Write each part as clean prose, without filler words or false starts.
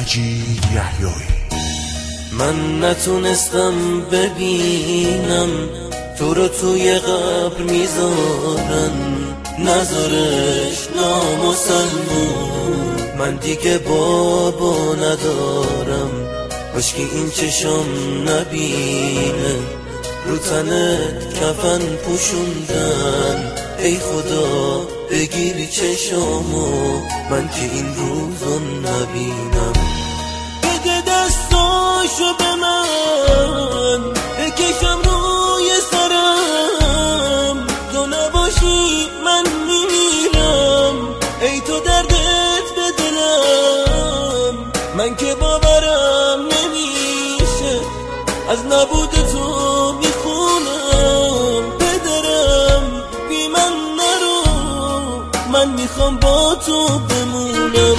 مجید یحیایی. من نتونستم ببینم تو رو توی قبر میذارن، نذارش نامسلمون. من دیگه بابا ندارم، کاشکی این چشم نبینه رو تنت کفن پوشوندن. ای خدا بگیری چشامو، من که این روزو نبینم. بده دستاشو به من بکشم روی سرم، تو نباشی من میمیرم. ای تو دردت به دلم، من که باورم نمیشه از نبود تو میخونم. بدرم بی من نرو، من میخوام با تو بمونم.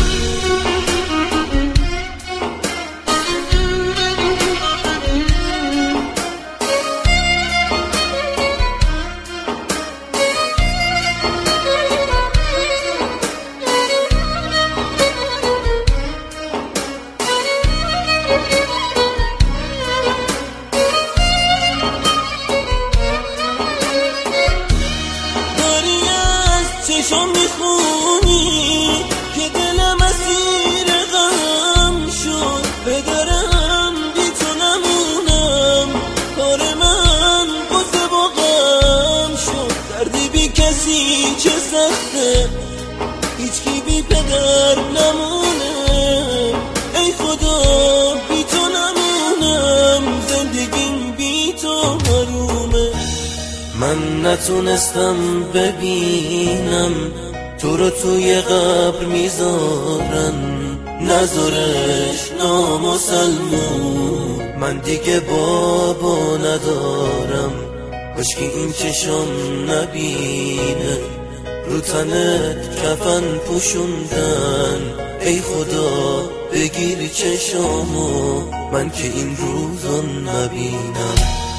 چشم میخونی که دلم اسیر غم شد. بدرم بی تو نمونم، کار من قصه با غم شد. دردی بی کسی چه سخته، هیچکی بی پدر نمونه. ای خدا بی تو نمونم، زندگیم بی تو حرومه. من نتونستم ببینم تو رو توی قبر میذارن، نذارش نامسلمون. من دیگه بابا ندارم، کاشکی این چشم نبینه رو تنت کفن پوشوندن. ای خدا بگیری چشامو، من که این روزو نبینم.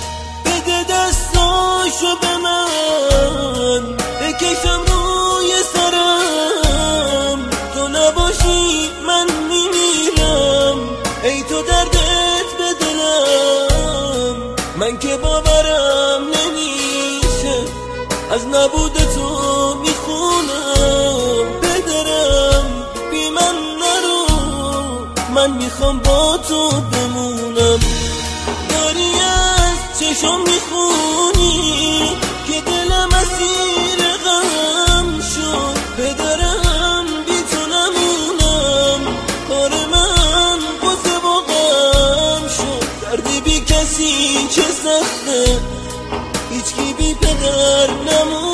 دستاشو به من بکشم روی سرم، تو نباشی من میمیرم. ای تو دردت به دلم، من که باورم نمیشه از نبود تو میخونم. بدرم بی من نرو، من میخوام با تو بمونم. داری از چشم میخونی که دلم اسیر غم شد. بدرم بی تو نمونم، کار من قصه با غم شد. دردی بی کسی چه سخته، هیچکی بی پدر نمون.